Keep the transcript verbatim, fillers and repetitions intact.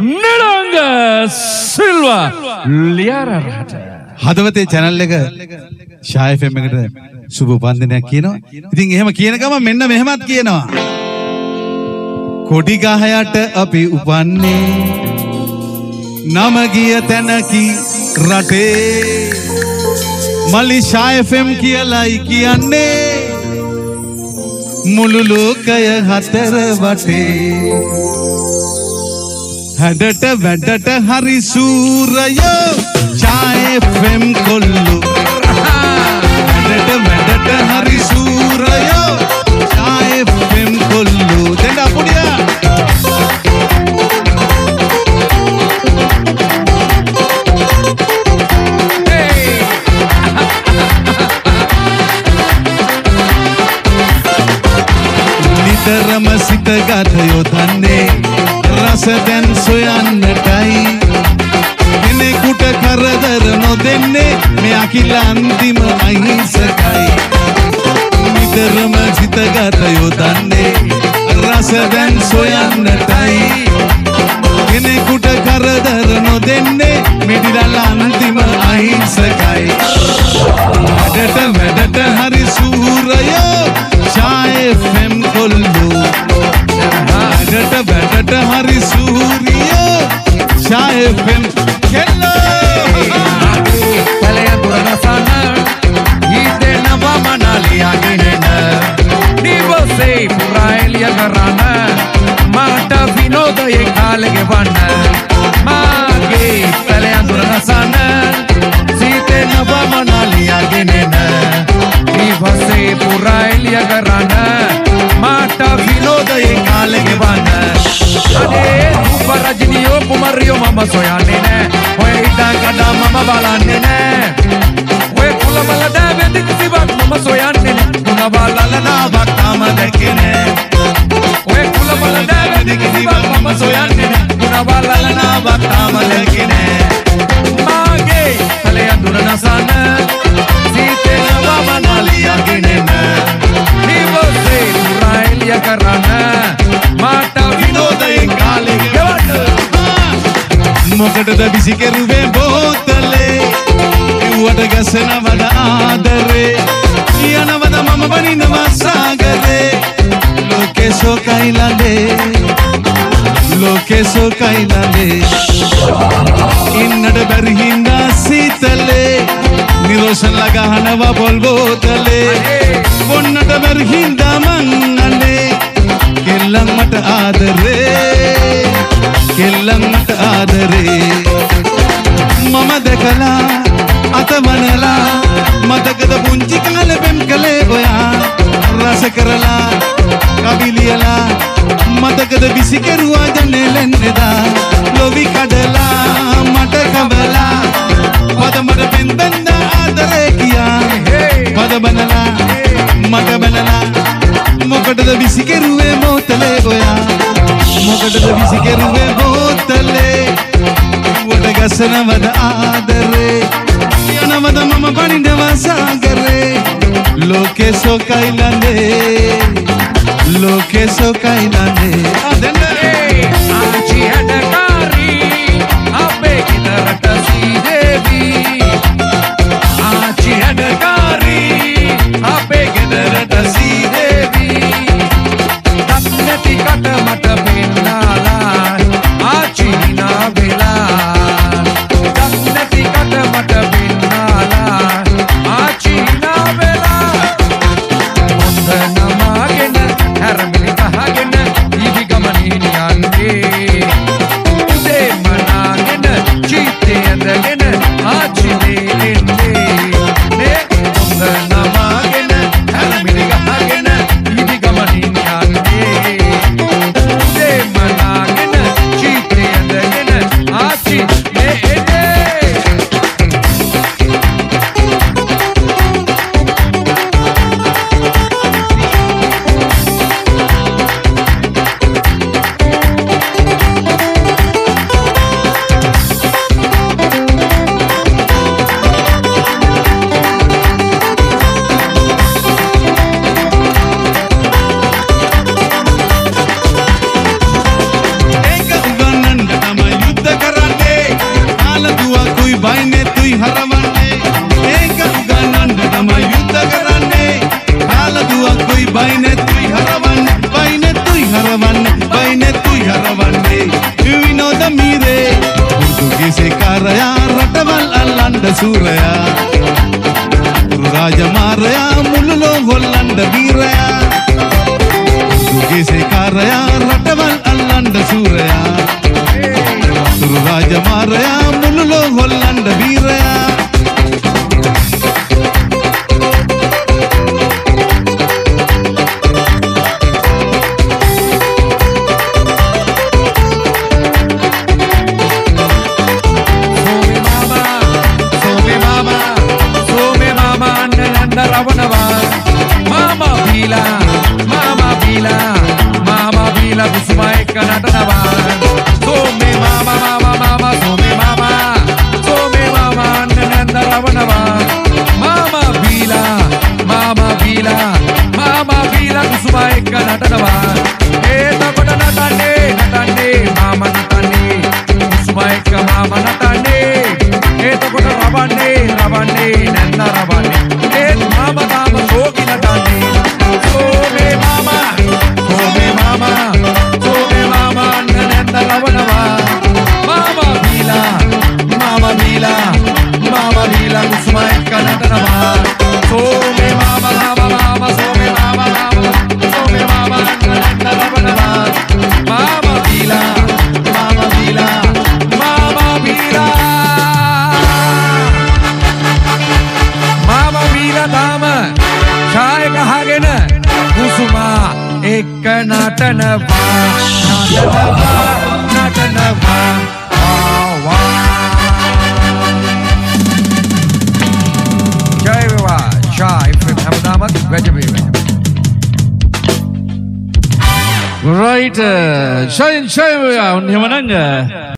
නිලංග සිල්වා ලියාරට හදවතේ channel එක ෂා F M එකට සුබ උපන්දිනයක් කියනවා. ඉතින් එහෙම කියන ගම මෙන්න මෙහෙමත් කියනවා. කොඩි ගහයට අපි උපන්නේ නම ගිය තැනකි රටේ මලි ෂා එෆ් එම් කියලායි කියන්නේ මුළු ලෝකය හතර වටේ හැඩට වැඩට හරි සූරයෝ ෂා එෆ් එම් කොල්ලෝ හැඩට වැඩට හරි සූරයෝ ෂා එෆ් එම් කොල්ලෝ දෙන්න අපුඩියා නිතරම සිත ගත යොදන්නේ රස දැන් සොයන්නටයි කෙනෙකුට කරදර නොදෙන්නේ මේ අකිල අන්තිම අහිංසකයි නිතරම සිත ගත යොදන්නේ රස දැන් සොයන්නටයි කෙනෙකුට කරදර නොදෙන්නේ මිදිරල් අන්තිම අහිංසකයි වැඩට වැඩට හරි සූරයෝ ෂා එෆ් එම් කොල්ලෝ වැඩට වැඩට හරි සූරියෝ ෂා එෆ් එම් කෙල්ලෝ පලය දුරනසන හිතෙනවා මනලියගෙන දිවසේ පුරායලිය කරන මට විනෝදයේ කාලෙ ගෙවන්න මාගේ පලය දුරනසන හිතෙනවා මනලියගෙන දිවසේ පුරායලිය කරන මට විනෝදයේ කාලෙ ගෙවන්න අනේ රජිනියෝ කුමරියෝ මම සොයන්නේ නෑ ඔය ඉඳන් කඩා මම බලන්නේ නෑ ඔය කුලමල දැවෙදි කිසිවක් මම සොයන්නේ නෑ කුණ බලලනාවක් තාම දැකේ නෑ ඔය කුලමල දැවෙදි කිසිවක් මම සොයන්නේ නෑ කුණ බලලනාවක් තාම දැකේ නෑ මාගේ කලේ අඳුර නසන සීතේනවා මනලියගෙන නිවසේ පුරායලිය කරන මට විනෝදයෙන් කාලේ මොකටද බිසි කෙරුවේ බෝතලේ කිව්වට ගසනවද ආදරේ යනවද මම බනිනවා සාගරේ ලෝකේ සෝකයිලනේ ලෝකේ සෝකයිලනේ ඉන්නට බැරි හින්දා සීතලේ නිරෝෂන් ලගහනවා පොල් බෝතලේ බොන්නට බැරි හින්දා මං අනේ කෙල්ලන් මට ආදරේ කෙල්ලන් මට ආදරේ මම දැකලා අතවනලා මතකද පුංචි කාලේ පෙම් කලේ ඔයා රස කරලා කබිලියලා මතකද විසි කෙරුවා ජනෙලෙන්නේදා ලොවි කඩලා මට කබලා පද මට පෙන්දන්න ආදරේ කියා පද බනලා මට බනලා මොකටද විසි කෙරුවේ මොතලේ ඔයා මොකටද විසි කෙරුවේ බෝතලේ වට ගසනවද ආදරේ යනවද මම බනිනවා සාගරේ ලෝකේ සෝකයිලනේ ලෝකේ සෝකයිලනේ අදන්නේ ආචි හඩකාරී අපේ කිතරට සීදේවි ආචි හඩකාරී අපේ කිතරට සීදේවි නැති කට මට පෙන්නාලා ආචිනා වෙලා නැති කට මට පෙන්නාලා ආචිනා වෙලා හොඳ නමාගෙන හැරමිලි ගහගෙන ඉදි ගමනින් යන්නේ සූරයා රාජමාරයා මුළුලෝ හොල්ලන්ඩ වීරයා දුගේසේකාරයා රටවල් අල්ලන්ඩ සූරයා රාජමාරයා මුළුලෝ හොල්ලන්ඩ වීරයා Mama Bila, Mama Bila, Mama Bila, Busumai Kanatanawa. So me Mama, Mama, Mama, so me Mama, so me Mama, Nanda Ravanava. Mama Bila, Mama Bila, Mama Bila, Busumai Kanatanawa. Eta Kota Natane, Natane, Mama Natane, Busumai Mama Natane. Eta Kota Ravane, Ravane, Nanda Ravane. Mama Mama Sogi Natane So me Mama So me Mama So me Mama Nanda Ravanava Mama Bila Mama Bila Mama Bila Kusumai Kanatanava So me Mama Mama Mama So me Mama Mama So me Mama Nanda Ravanava Mama Bila Mama Bila Mama Bila Mama Bila Dama Chai Kahagena Kusuma Ekka Natanava Natanava Natanava Wow Jai Viva Chai From Hamadamat Vejabiva Right Chai Chai Viva Nyamananga